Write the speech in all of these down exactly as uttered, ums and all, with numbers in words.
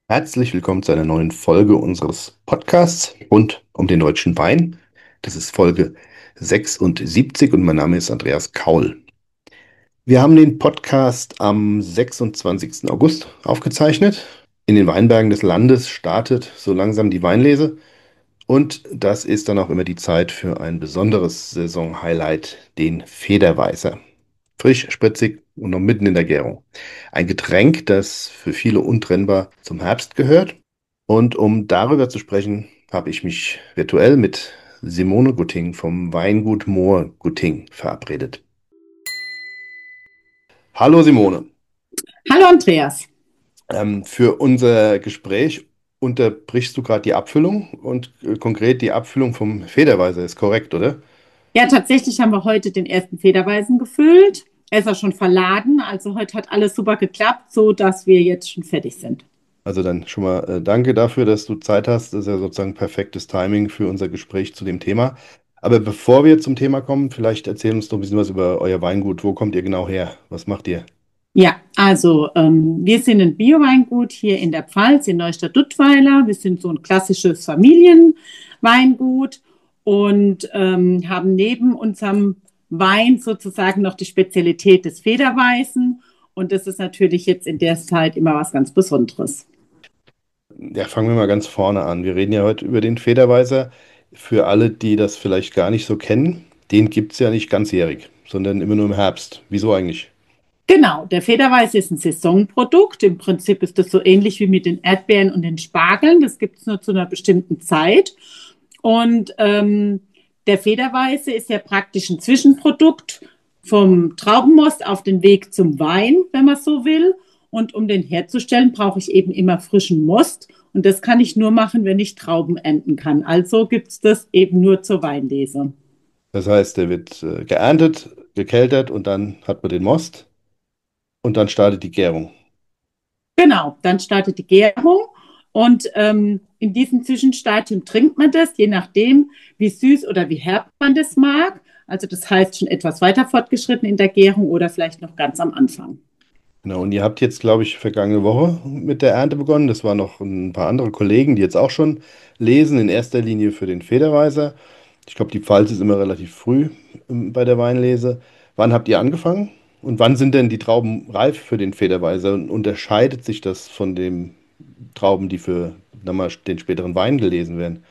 Herzlich willkommen zu einer neuen Folge unseres Podcasts rund um den deutschen Wein. Das ist Folge sechsundsiebzig und mein Name ist Andreas Kaul. Wir haben den Podcast am sechsundzwanzigsten August aufgezeichnet. In den Weinbergen des Landes startet so langsam die Weinlese und das ist dann auch immer die Zeit für ein besonderes Saisonhighlight, den Federweißer. Frisch, spritzig und noch mitten in der Gärung. Ein Getränk, das für viele untrennbar zum Herbst gehört. Und um darüber zu sprechen, habe ich mich virtuell mit Simone Gutting vom Weingut Mohr Gutting verabredet. Hallo Simone. Hallo Andreas. Ähm, für unser Gespräch unterbrichst du gerade die Abfüllung und äh, konkret die Abfüllung vom Federweißer ist korrekt, oder? Ja, tatsächlich haben wir heute den ersten Federweißen gefüllt. Er ist auch schon verladen, also heute hat alles super geklappt, so dass wir jetzt schon fertig sind. Also dann schon mal äh, danke dafür, dass du Zeit hast. Das ist ja sozusagen perfektes Timing für unser Gespräch zu dem Thema. Aber bevor wir zum Thema kommen, vielleicht erzähl uns doch ein bisschen was über euer Weingut. Wo kommt ihr genau her? Was macht ihr? Ja, also ähm, wir sind ein Bio-Weingut hier in der Pfalz, in Neustadt-Duttweiler. Wir sind so ein klassisches Familienweingut und ähm, haben neben unserem Wein sozusagen noch die Spezialität des Federweißen. Und das ist natürlich jetzt in der Zeit immer was ganz Besonderes. Ja, fangen wir mal ganz vorne an. Wir reden ja heute über den Federweißer. Für alle, die das vielleicht gar nicht so kennen, den gibt es ja nicht ganzjährig, sondern immer nur im Herbst. Wieso eigentlich? Genau, der Federweiß ist ein Saisonprodukt. Im Prinzip ist das so ähnlich wie mit den Erdbeeren und den Spargeln. Das gibt es nur zu einer bestimmten Zeit. Und ähm, der Federweiße ist ja praktisch ein Zwischenprodukt vom Traubenmost auf den Weg zum Wein, wenn man so will. Und um den herzustellen, brauche ich eben immer frischen Most. Und das kann ich nur machen, wenn ich Trauben ernten kann. Also gibt es das eben nur zur Weinlese. Das heißt, der wird äh, geerntet, gekeltert und dann hat man den Most und dann startet die Gärung. Genau, dann startet die Gärung und ähm, in diesem Zwischenstadium trinkt man das, je nachdem, wie süß oder wie herb man das mag. Also das heißt schon etwas weiter fortgeschritten in der Gärung oder vielleicht noch ganz am Anfang. Genau, und ihr habt jetzt, glaube ich, vergangene Woche mit der Ernte begonnen. Das waren noch ein paar andere Kollegen, die jetzt auch schon lesen, in erster Linie für den Federweißer. Ich glaube, die Pfalz ist immer relativ früh ähm, bei der Weinlese. Wann habt ihr angefangen? Und wann sind denn die Trauben reif für den Federweißer? Und unterscheidet sich das von den Trauben, die für dann mal, den späteren Wein gelesen werden?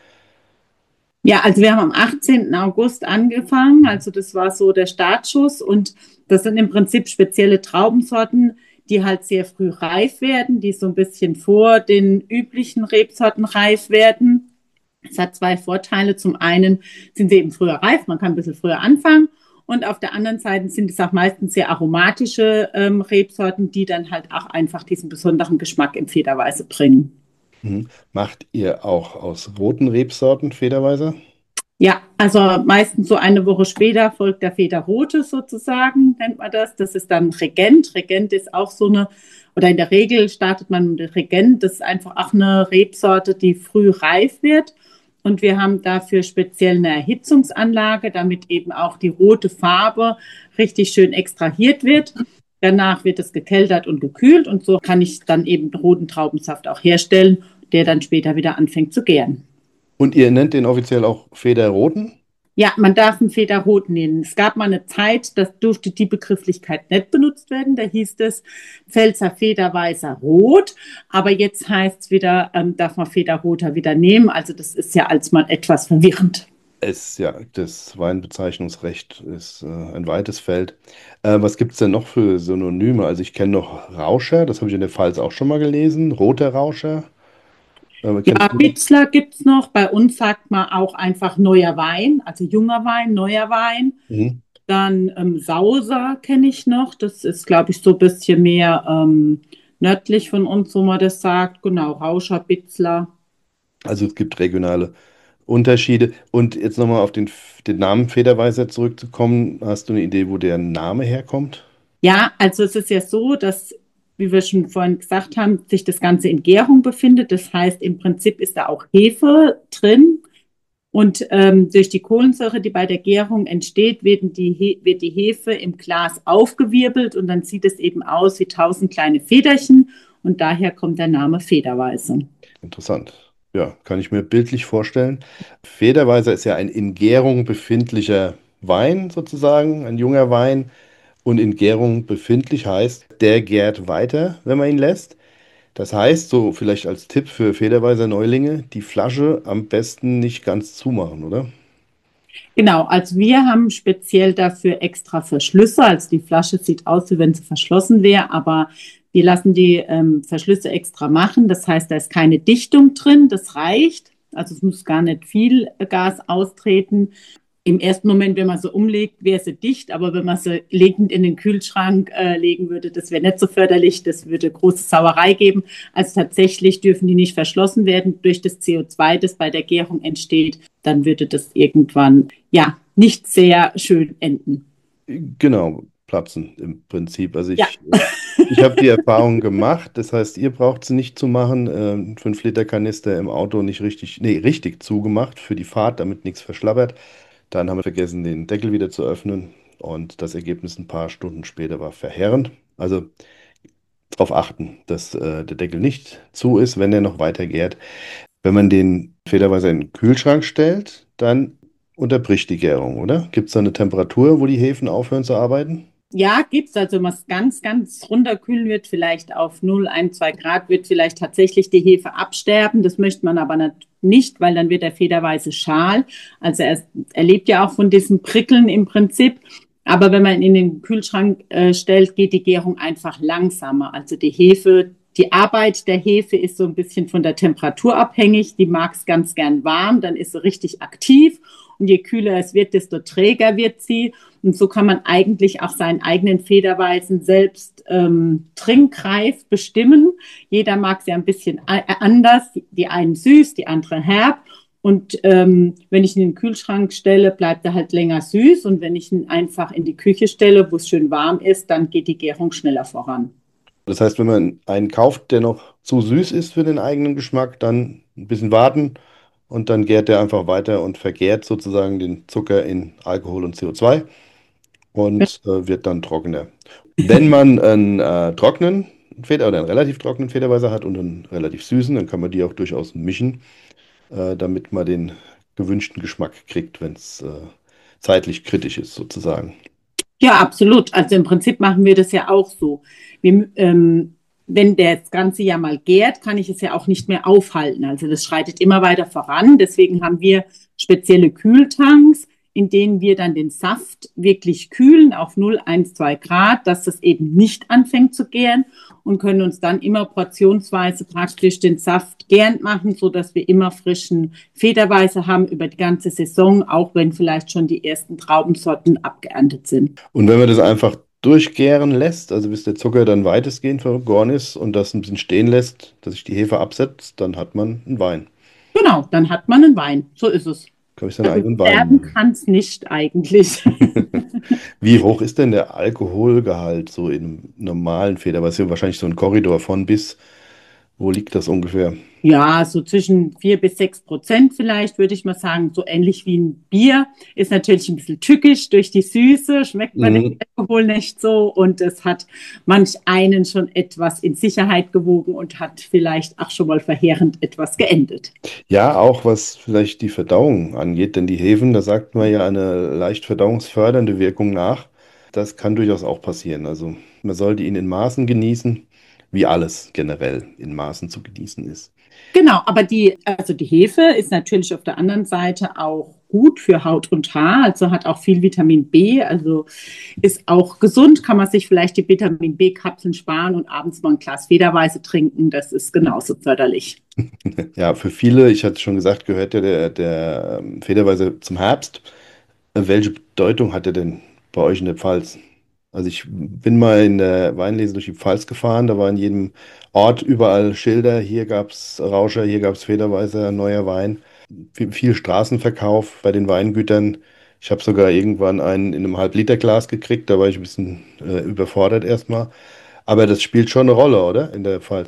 Ja, also wir haben am achtzehnten August angefangen, also das war so der Startschuss und das sind im Prinzip spezielle Traubensorten, die halt sehr früh reif werden, die so ein bisschen vor den üblichen Rebsorten reif werden. Es hat zwei Vorteile. Zum einen sind sie eben früher reif, man kann ein bisschen früher anfangen. Und auf der anderen Seite sind es auch meistens sehr aromatische ähm, Rebsorten, die dann halt auch einfach diesen besonderen Geschmack im Federweiße bringen. Mhm. Macht ihr auch aus roten Rebsorten Federweißer? Ja, also meistens so eine Woche später folgt der Federrote sozusagen, nennt man das. Das ist dann Regent. Regent ist auch so eine, oder in der Regel startet man mit Regent. Das ist einfach auch eine Rebsorte, die früh reif wird. Und wir haben dafür speziell eine Erhitzungsanlage, damit eben auch die rote Farbe richtig schön extrahiert wird. Danach wird es gekeltert und gekühlt und so kann ich dann eben roten Traubensaft auch herstellen, der dann später wieder anfängt zu gären. Und ihr nennt den offiziell auch Federroten? Ja, man darf einen Federrot nehmen. Es gab mal eine Zeit, da durfte die Begrifflichkeit nicht benutzt werden. Da hieß es Pfälzer Federweißer Rot. Aber jetzt heißt es wieder, ähm, darf man Federroter wieder nehmen. Also das ist ja als mal etwas verwirrend. Es, ja, das Weinbezeichnungsrecht ist äh, ein weites Feld. Äh, was gibt es denn noch für Synonyme? Also ich kenne noch Rauscher, das habe ich in der Pfalz auch schon mal gelesen. Roter Rauscher. Äh, Ja, kennst du das? Pitzler gibt's noch. Bei uns sagt man auch einfach neuer Wein, also junger Wein, neuer Wein. Mhm. Dann ähm, Sauser kenne ich noch. Das ist, glaube ich, so ein bisschen mehr ähm, nördlich von uns, wo man das sagt. Genau, Rauscher, Pitzler. Also es gibt regionale Unterschiede. Und jetzt nochmal auf den, den Namen Federweißer zurückzukommen. Hast du eine Idee, wo der Name herkommt? Ja, also es ist ja so, dass, wie wir schon vorhin gesagt haben, sich das Ganze in Gärung befindet. Das heißt, im Prinzip ist da auch Hefe drin. Und ähm, durch die Kohlensäure, die bei der Gärung entsteht, werden die He wird die Hefe im Glas aufgewirbelt und dann sieht es eben aus wie tausend kleine Federchen. und daher kommt der Name Federweiße. Interessant. Ja, kann ich mir bildlich vorstellen. Federweißer ist ja ein in Gärung befindlicher Wein sozusagen, ein junger Wein. Und in Gärung befindlich heißt, der gärt weiter, wenn man ihn lässt. Das heißt, so vielleicht als Tipp für Federweißer Neulinge, die Flasche am besten nicht ganz zumachen, oder? Genau, also wir haben speziell dafür extra Verschlüsse. Also die Flasche sieht aus, wie wenn sie verschlossen wäre, aber wir lassen die ähm, Verschlüsse extra machen. Das heißt, da ist keine Dichtung drin, das reicht. Also es muss gar nicht viel Gas austreten. Im ersten Moment, wenn man sie umlegt, wäre sie dicht, aber wenn man sie legend in den Kühlschrank äh, legen würde, das wäre nicht so förderlich, das würde große Sauerei geben. Also tatsächlich dürfen die nicht verschlossen werden durch das C O zwei, das bei der Gärung entsteht. Dann würde das irgendwann ja nicht sehr schön enden. Genau, platzen im Prinzip. Also Ja, ich, ich habe die Erfahrung gemacht, das heißt, ihr braucht sie nicht zu machen. Äh, fünf Liter Kanister im Auto nicht richtig, nee, richtig zugemacht für die Fahrt, damit nichts verschlabbert. Dann haben wir vergessen, den Deckel wieder zu öffnen und das Ergebnis ein paar Stunden später war verheerend. Also darauf achten, dass äh, der Deckel nicht zu ist, wenn er noch weiter gärt. Wenn man den federweise in den Kühlschrank stellt, dann unterbricht die Gärung, oder? Gibt es da eine Temperatur, wo die Hefen aufhören zu arbeiten? ja, gibt's. Also, wenn man es ganz, ganz runterkühlen wird, vielleicht auf null, ein, zwei Grad, wird vielleicht tatsächlich die Hefe absterben. Das möchte man aber nicht, weil dann wird der federweiße schal. Also er, er lebt ja auch von diesem Prickeln im Prinzip. Aber wenn man ihn in den Kühlschrank äh, stellt, geht die Gärung einfach langsamer. Also die Hefe, die Arbeit der Hefe ist so ein bisschen von der Temperatur abhängig. Die mag es ganz gern warm, dann ist sie richtig aktiv. Und je kühler es wird, desto träger wird sie. Und so kann man eigentlich auch seinen eigenen Federweißen selbst ähm, trinkreif bestimmen. Jeder mag sie ein bisschen anders. Die einen süß, die anderen herb. Und ähm, wenn ich ihn in den Kühlschrank stelle, bleibt er halt länger süß. Und wenn ich ihn einfach in die Küche stelle, wo es schön warm ist, dann geht die Gärung schneller voran. Das heißt, wenn man einen kauft, der noch zu süß ist für den eigenen Geschmack, dann ein bisschen warten und dann gärt der einfach weiter und vergärt sozusagen den Zucker in Alkohol und C O zwei und äh, wird dann trockener. Wenn man einen äh, trockenen Feder oder einen relativ trockenen Federweißer hat und einen relativ süßen, dann kann man die auch durchaus mischen, äh, damit man den gewünschten Geschmack kriegt, wenn es äh, zeitlich kritisch ist, sozusagen. Ja, absolut. Also im Prinzip machen wir das ja auch so. Wir, ähm, wenn der das ganze Jahr mal gärt, kann ich es ja auch nicht mehr aufhalten. Also das schreitet immer weiter voran. Deswegen haben wir spezielle Kühltanks, in denen wir dann den Saft wirklich kühlen auf null, eins, zwei Grad, dass das eben nicht anfängt zu gären und können uns dann immer portionsweise praktisch den Saft gärend machen, so dass wir immer frischen Federweiße haben über die ganze Saison, auch wenn vielleicht schon die ersten Traubensorten abgeerntet sind. Und wenn man das einfach durchgären lässt, also bis der Zucker dann weitestgehend vergoren ist und das ein bisschen stehen lässt, dass sich die Hefe absetzt, dann hat man einen Wein. Genau, dann hat man einen Wein. So ist es. Kann ich seinen Also eigenen Wein sterben machen. kann es nicht eigentlich. Wie hoch ist denn der Alkoholgehalt so im normalen Feder? Was ist ja wahrscheinlich so ein Korridor von bis. Wo liegt das ungefähr? Ja, so zwischen vier bis sechs Prozent vielleicht, würde ich mal sagen, so ähnlich wie ein Bier. Ist natürlich ein bisschen tückisch durch die Süße, schmeckt man den Mhm. Alkohol nicht so und es hat manch einen schon etwas in Sicherheit gewogen und hat vielleicht auch schon mal verheerend etwas geendet. Ja, auch was vielleicht die Verdauung angeht, denn die Hefen, da sagt man ja eine leicht verdauungsfördernde Wirkung nach. Das kann durchaus auch passieren. Also man sollte ihn in Maßen genießen, wie alles generell in Maßen zu genießen ist. Genau, aber die, also die Hefe ist natürlich auf der anderen Seite auch gut für Haut und Haar, also hat auch viel Vitamin B, also ist auch gesund, kann man sich vielleicht die Vitamin B-Kapseln sparen und abends mal ein Glas Federweiße trinken, das ist genauso förderlich. Ja, für viele, ich hatte schon gesagt, gehört ja der, der ähm, Federweißer zum Herbst. Äh, Welche Bedeutung hat er denn bei euch in der Pfalz? Also ich bin mal in der Weinlese durch die Pfalz gefahren, da war in jedem Ort überall Schilder, hier gab es Rauscher, hier gab es Federweißer, neuer Wein. Viel, viel Straßenverkauf bei den Weingütern. Ich habe sogar irgendwann einen in einem Halb-Liter-Glas gekriegt, da war ich ein bisschen äh, überfordert erstmal. Aber das spielt schon eine Rolle, oder? In der Pfalz.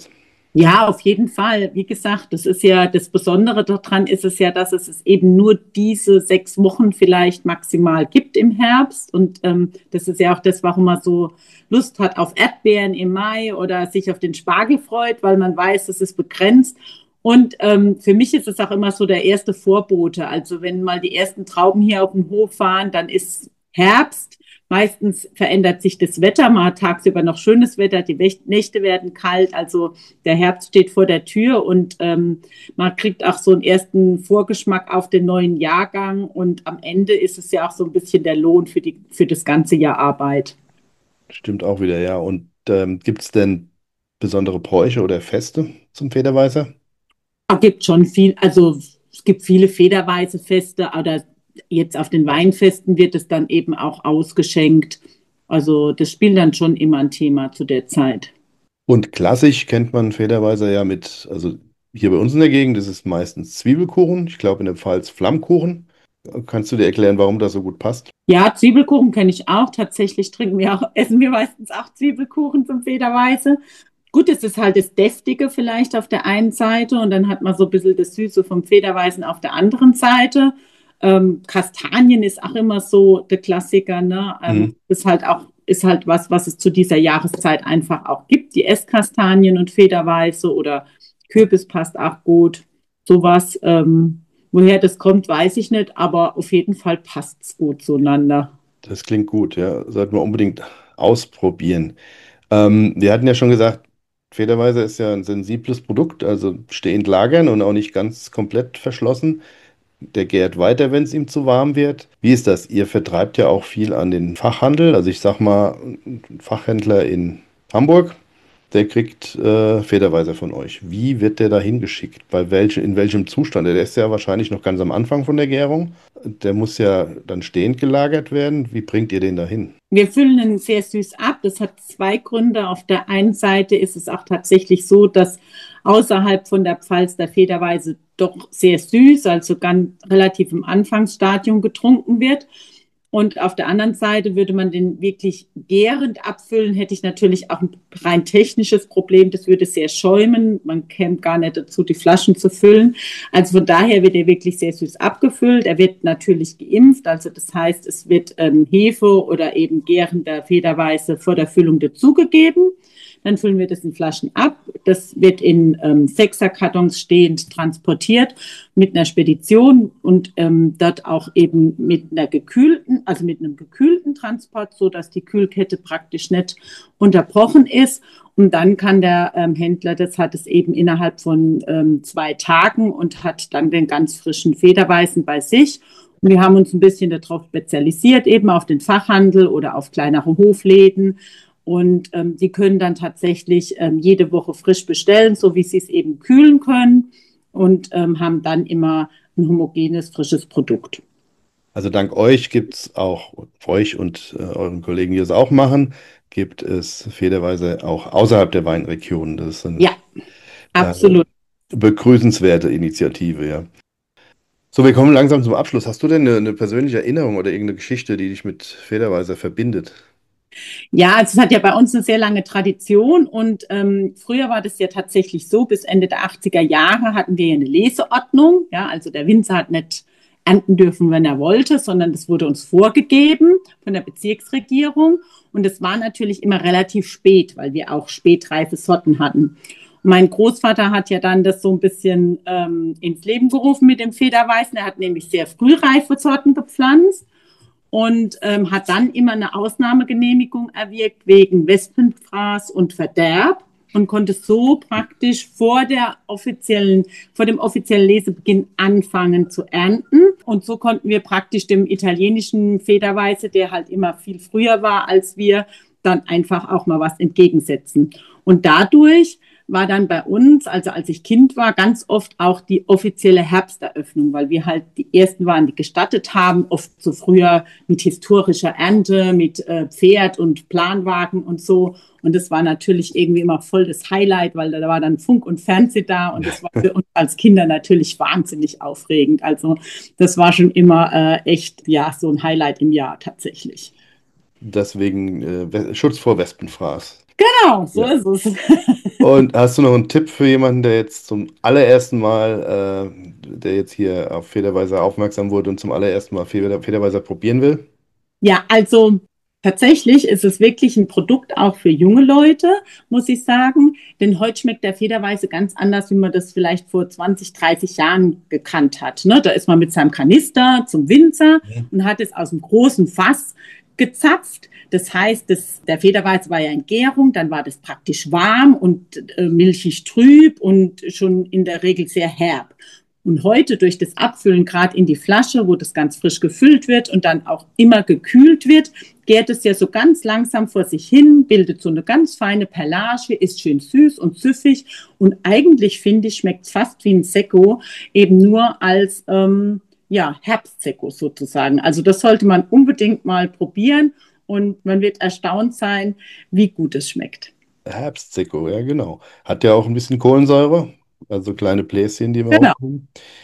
Ja, auf jeden Fall. Wie gesagt, das ist ja das Besondere daran ist es ja, dass es es eben nur diese sechs Wochen vielleicht maximal gibt im Herbst. Und ähm, das ist ja auch das, warum man so Lust hat auf Erdbeeren im Mai oder sich auf den Spargel freut, weil man weiß, es ist begrenzt. Und ähm, für mich ist es auch immer so der erste Vorbote. Also wenn mal die ersten Trauben hier auf den Hof fahren, dann ist Herbst. Meistens verändert sich das Wetter, man hat tagsüber noch schönes Wetter, die Nächte werden kalt, also der Herbst steht vor der Tür und ähm, man kriegt auch so einen ersten Vorgeschmack auf den neuen Jahrgang und am Ende ist es ja auch so ein bisschen der Lohn für die, für das ganze Jahr Arbeit. Stimmt auch wieder, ja. Und ähm, gibt es denn besondere Bräuche oder Feste zum Federweißer? Es gibt schon viel, also es gibt viele federweise Feste oder jetzt auf den Weinfesten wird es dann eben auch ausgeschenkt. Also das spielt dann schon immer ein Thema zu der Zeit. Und klassisch kennt man Federweißer ja mit, also hier bei uns in der Gegend ist es meistens Zwiebelkuchen, ich glaube in der Pfalz Flammkuchen. Kannst du dir erklären, warum das so gut passt? Ja, Zwiebelkuchen kenne ich auch. Tatsächlich trinken wir auch, essen wir meistens auch Zwiebelkuchen zum Federweise. Gut, es ist halt das Deftige vielleicht auf der einen Seite und dann hat man so ein bisschen das Süße vom Federweißen auf der anderen Seite. Ähm, Kastanien ist auch immer so der Klassiker, ne? Ähm, Mhm. ist halt auch, ist halt was, was es zu dieser Jahreszeit einfach auch gibt. Die Esskastanien und Federweiße oder Kürbis passt auch gut. Sowas, ähm, woher das kommt, weiß ich nicht, aber auf jeden Fall passt es gut zueinander. Das klingt gut, ja. Sollten wir unbedingt ausprobieren. Ähm, wir hatten ja schon gesagt, Federweißer ist ja ein sensibles Produkt, also stehend lagern und auch nicht ganz komplett verschlossen. Der gärt weiter, wenn es ihm zu warm wird. Wie ist das? Ihr vertreibt ja auch viel an den Fachhandel. Also ich sag mal, ein Fachhändler in Hamburg, der kriegt äh, Federweißer von euch. Wie wird der da hingeschickt? Bei welche, in welchem Zustand? Der ist ja wahrscheinlich noch ganz am Anfang von der Gärung. Der muss ja dann stehend gelagert werden. Wie bringt ihr den da hin? Wir füllen ihn sehr süß ab. Das hat zwei Gründe. Auf der einen Seite ist es auch tatsächlich so, dass außerhalb von der Pfalz der Federweise doch sehr süß, also ganz relativ im Anfangsstadium getrunken wird. Und auf der anderen Seite würde man den wirklich gärend abfüllen, hätte ich natürlich auch ein rein technisches Problem. Das würde sehr schäumen. Man käme gar nicht dazu, die Flaschen zu füllen. Also von daher wird er wirklich sehr süß abgefüllt. Er wird natürlich geimpft. Also das heißt, es wird ähm, Hefe oder eben gärender Federweiße vor der Füllung dazugegeben. Dann füllen wir das in Flaschen ab. Das wird in ähm, Sechserkartons stehend transportiert mit einer Spedition und ähm, dort auch eben mit einer gekühlten, also mit einem gekühlten Transport, so dass die Kühlkette praktisch nicht unterbrochen ist. Und dann kann der ähm, Händler, das hat es eben innerhalb von ähm, zwei Tagen und hat dann den ganz frischen Federweißen bei sich. Und wir haben uns ein bisschen darauf spezialisiert, eben auf den Fachhandel oder auf kleinere Hofläden. Und ähm, die können dann tatsächlich ähm, jede Woche frisch bestellen, so wie sie es eben kühlen können und ähm, haben dann immer ein homogenes, frisches Produkt. Also dank euch gibt es auch, euch und äh, euren Kollegen, die es auch machen, gibt es Federweißer auch außerhalb der Weinregion. Das ist eine Ja, äh, absolut. begrüßenswerte Initiative, ja. So, wir kommen langsam zum Abschluss. Hast du denn eine, eine persönliche Erinnerung oder irgendeine Geschichte, die dich mit Federweißer verbindet? Ja, also es hat ja bei uns eine sehr lange Tradition und ähm, früher war das ja tatsächlich so, bis Ende der achtziger Jahre hatten wir ja eine Leseordnung. Ja, also der Winzer hat nicht ernten dürfen, wenn er wollte, sondern das wurde uns vorgegeben von der Bezirksregierung. Und es war natürlich immer relativ spät, weil wir auch spätreife Sorten hatten. Und mein Großvater hat ja dann das so ein bisschen ähm, ins Leben gerufen mit dem Federweißen. Er hat nämlich sehr frühreife Sorten gepflanzt und ähm, hat dann immer eine Ausnahmegenehmigung erwirkt wegen Wespenfraß und Verderb und konnte so praktisch vor der offiziellen, vor dem offiziellen Lesebeginn anfangen zu ernten. Und so konnten wir praktisch dem italienischen Federweiße, der halt immer viel früher war als wir, dann einfach auch mal was entgegensetzen. Und dadurch war dann bei uns, also als ich Kind war, ganz oft auch die offizielle Herbsteröffnung, weil wir halt die ersten waren, die gestattet haben, oft so früher mit historischer Ernte, mit äh, Pferd und Planwagen und so. Und das war natürlich irgendwie immer voll das Highlight, weil da war dann Funk und Fernseh da und das war für uns als Kinder natürlich wahnsinnig aufregend. Also das war schon immer äh, echt, ja, so ein Highlight im Jahr tatsächlich. Deswegen äh, We- Schutz vor Wespenfraß. Genau, so Ja. ist es. Und hast du noch einen Tipp für jemanden, der jetzt zum allerersten Mal, äh, der jetzt hier auf Federweiser aufmerksam wurde und zum allerersten Mal Feder Federweiser probieren will? Ja, also tatsächlich ist es wirklich ein Produkt auch für junge Leute, muss ich sagen. Denn heute schmeckt der Federweiße ganz anders, wie man das vielleicht vor zwanzig, dreißig Jahren gekannt hat. Ne? Da ist man mit seinem Kanister zum Winzer Mhm. und hat es aus dem großen Fass gezapft. Das heißt, das, der Federweiße war ja in Gärung, dann war das praktisch warm und äh, milchig trüb und schon in der Regel sehr herb. Und heute durch das Abfüllen gerade in die Flasche, wo das ganz frisch gefüllt wird und dann auch immer gekühlt wird, gärt es ja so ganz langsam vor sich hin, bildet so eine ganz feine Perlage, ist schön süß und süffig. Und eigentlich finde ich, schmeckt es fast wie ein Sekko, eben nur als ähm, ja, Herbstsekko sozusagen. Also das sollte man unbedingt mal probieren und man wird erstaunt sein, wie gut es schmeckt. Herbstsicko, ja genau. Hat ja auch ein bisschen Kohlensäure, also kleine Bläschen, die wir Genau. rausnehmen.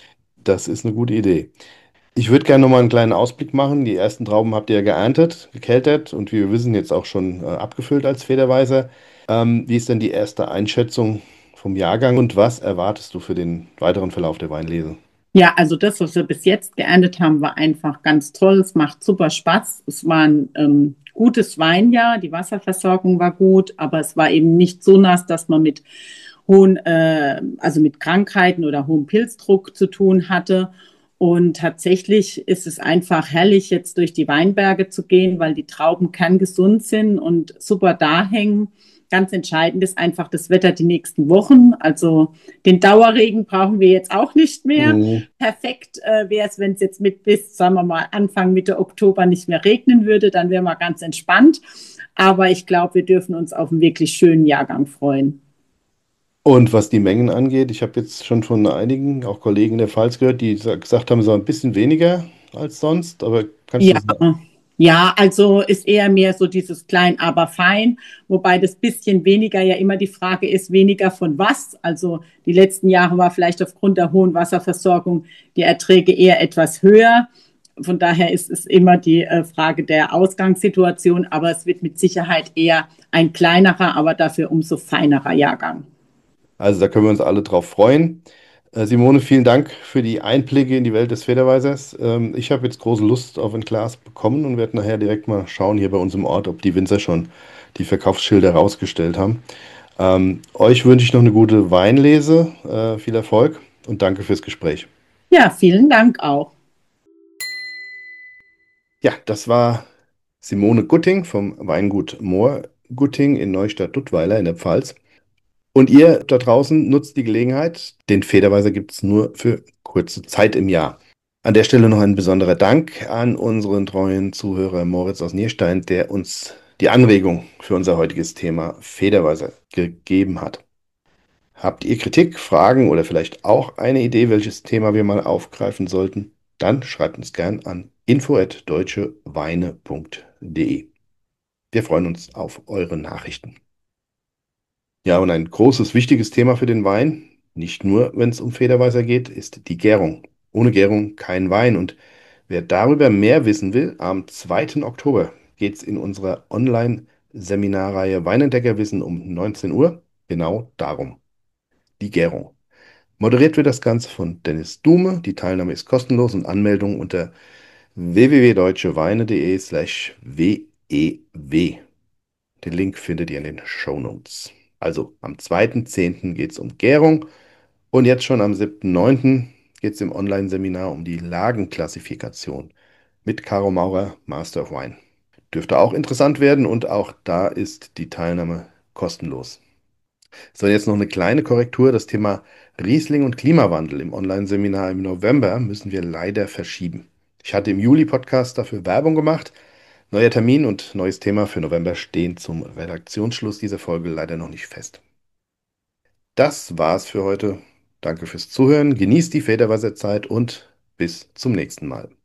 Das ist eine gute Idee. Ich würde gerne noch mal einen kleinen Ausblick machen. Die ersten Trauben habt ihr ja geerntet, gekeltert und wie wir wissen, jetzt auch schon äh, abgefüllt als Federweißer. Ähm, wie ist denn die erste Einschätzung vom Jahrgang und was erwartest du für den weiteren Verlauf der Weinlese? Ja, also das, was wir bis jetzt geerntet haben, war einfach ganz toll. Es macht super Spaß. Es war ein ähm, gutes Weinjahr. Die Wasserversorgung war gut, aber es war eben nicht so nass, dass man mit hohen, äh, also mit Krankheiten oder hohem Pilzdruck zu tun hatte. Und tatsächlich ist es einfach herrlich, jetzt durch die Weinberge zu gehen, weil die Trauben kerngesund sind und super da hängen. Ganz entscheidend ist einfach das Wetter die nächsten Wochen. Also den Dauerregen brauchen wir jetzt auch nicht mehr. Mhm. Perfekt äh, wäre es, wenn es jetzt mit bis, sagen wir mal, Anfang, Mitte Oktober nicht mehr regnen würde. Dann wären wir ganz entspannt. Aber ich glaube, wir dürfen uns auf einen wirklich schönen Jahrgang freuen. Und was die Mengen angeht, ich habe jetzt schon von einigen, auch Kollegen der Pfalz gehört, die sa- gesagt haben, es war ein bisschen weniger als sonst, aber kannst du Ja, das sagen? ja, also ist eher mehr so dieses klein, aber fein, wobei das bisschen weniger ja immer die Frage ist, weniger von was. Also die letzten Jahre war vielleicht aufgrund der hohen Wasserversorgung die Erträge eher etwas höher. Von daher ist es immer die äh, Frage der Ausgangssituation, aber es wird mit Sicherheit eher ein kleinerer, aber dafür umso feinerer Jahrgang. Also da können wir uns alle drauf freuen. Äh, Simone, vielen Dank für die Einblicke in die Welt des Federweisers. Ähm, ich habe jetzt große Lust auf ein Glas bekommen und werde nachher direkt mal schauen hier bei uns im Ort, ob die Winzer schon die Verkaufsschilder rausgestellt haben. Ähm, euch wünsche ich noch eine gute Weinlese, äh, viel Erfolg und danke fürs Gespräch. Ja, vielen Dank auch. Ja, das war Simone Gutting vom Weingut Moor Gutting in Neustadt-Duttweiler in der Pfalz. Und ihr da draußen nutzt die Gelegenheit. Den Federweiser gibt es nur für kurze Zeit im Jahr. An der Stelle noch ein besonderer Dank an unseren treuen Zuhörer Moritz aus Nierstein, der uns die Anregung für unser heutiges Thema Federweiser gegeben hat. Habt ihr Kritik, Fragen oder vielleicht auch eine Idee, welches Thema wir mal aufgreifen sollten? Dann schreibt uns gern an info at deutscheweine punkt de. Wir freuen uns auf eure Nachrichten. Ja, und ein großes, wichtiges Thema für den Wein, nicht nur, wenn es um Federweißer geht, ist die Gärung. Ohne Gärung kein Wein. Und wer darüber mehr wissen will, am zweiten Oktober geht es in unserer Online-Seminarreihe Weinentdeckerwissen um neunzehn Uhr genau darum, die Gärung. Moderiert wird das Ganze von Dennis Dume. Die Teilnahme ist kostenlos und Anmeldung unter w w w punkt deutscheweine punkt de slash w e w. Den Link findet ihr in den Shownotes. Also am zweiten zehnten geht es um Gärung und jetzt schon am siebten neunten geht es im Online-Seminar um die Lagenklassifikation mit Caro Maurer, Master of Wine. Dürfte auch interessant werden und auch da ist die Teilnahme kostenlos. So, jetzt noch eine kleine Korrektur. Das Thema Riesling und Klimawandel im Online-Seminar im November müssen wir leider verschieben. Ich hatte im Juli-Podcast dafür Werbung gemacht. Neuer Termin und neues Thema für November stehen zum Redaktionsschluss dieser Folge leider noch nicht fest. Das war's für heute. Danke fürs Zuhören. Genießt die Federweißer Zeit und bis zum nächsten Mal.